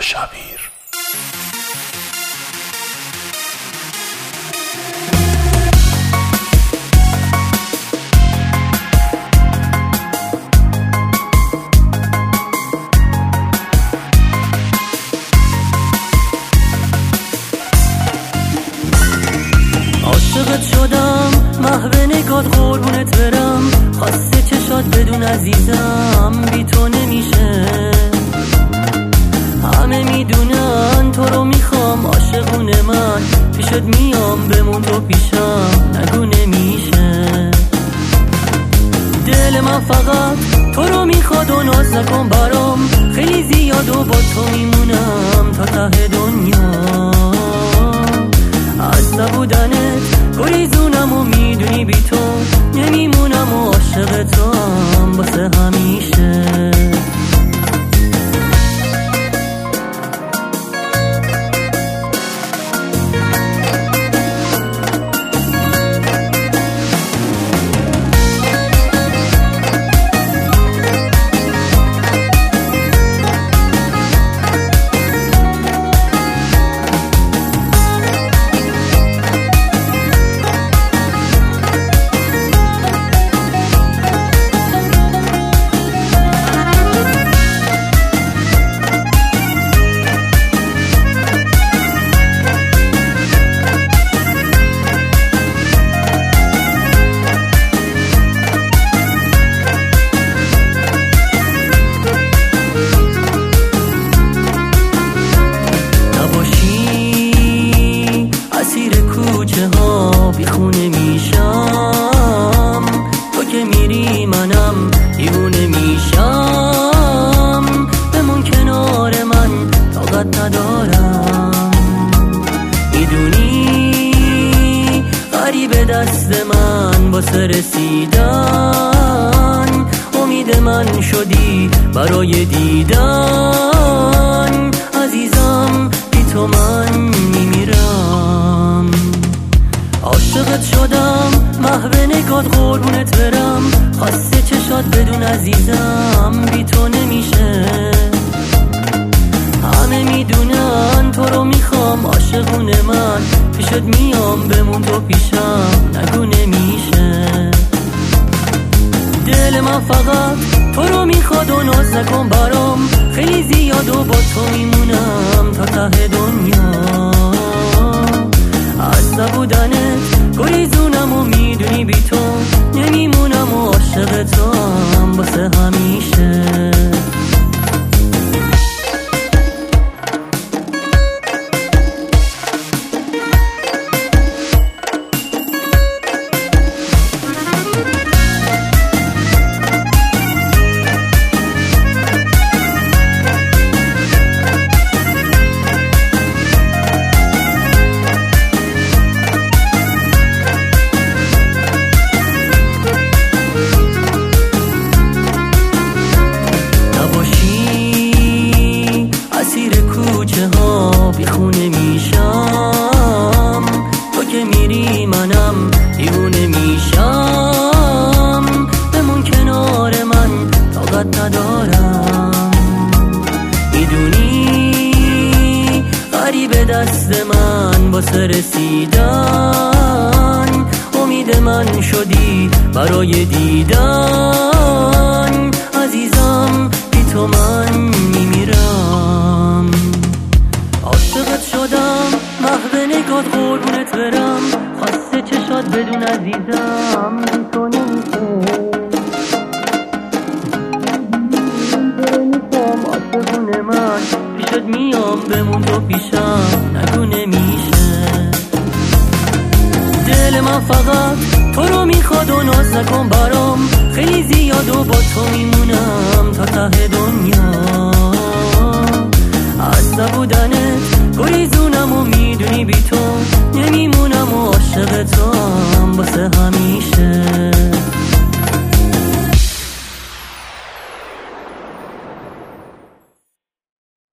شبیر. عاشقت شدم محو نگات قربونت برم، خواسته چشات بدون عزیزم بی تو نمیشه. همه میدونن تو رو میخوام، عاشقونه من پیشت میام، بمون تو پیشم نگو نمیشه. دل من فقط تو رو میخواد و ناز نکن برام، خیلی زیاد و با تو میمونم تا ته دنیا. از نبودنت گریزونم و میدونی بی تو نمیمونم و عاشقتم واسه همیشه. بیخونه میشم تو که میری، منم دیوونه میشم. بمون کنار من طاقت ندارم، میدونی غریب دست من واسه رسیدن. امید من شدی برای دیدن، عزیزم بی تو من میمیرم. عاشقت شدم محو نگات قربونت برم، خواسته چشات بدون عزیزم بی تو نمیشه. همه میدونن تو رو میخوام، عاشقونه من پیشت میام، بمون تو پیشم نگو نمیشه. دل من فقط تو رو میخواد و ناز نکن برام، خیلی زیاد و با تو میمونم تا ته دنیا. از نبودنت گریزونم و میدونی بی تو نمیمونم و عاشقتم واسه همیشه. بیخونه میشم تو که میری، منم دیوونه میشم. بمون کنار من طاقت ندارم، میدونی غریب دست من واسه رسیدن. امید من شدی برای دیدن، عزیزم بی تو من میمیرم. عاشقت شدم محو نگات قربونت برم، خواسته چشات بدون عزیزم بی تو نمیشه. میخوام عاشقونه من پیشت میام، بمون تو پیشم نگو نمیشه. دل من فقط تو رو میخواد و ناز نکن برام، خیلی زیاد و با تو میمونم تا ته دنیا. از نبودنت گریزونم و میدونی بی تو نمیمونم و عاشقتم واسه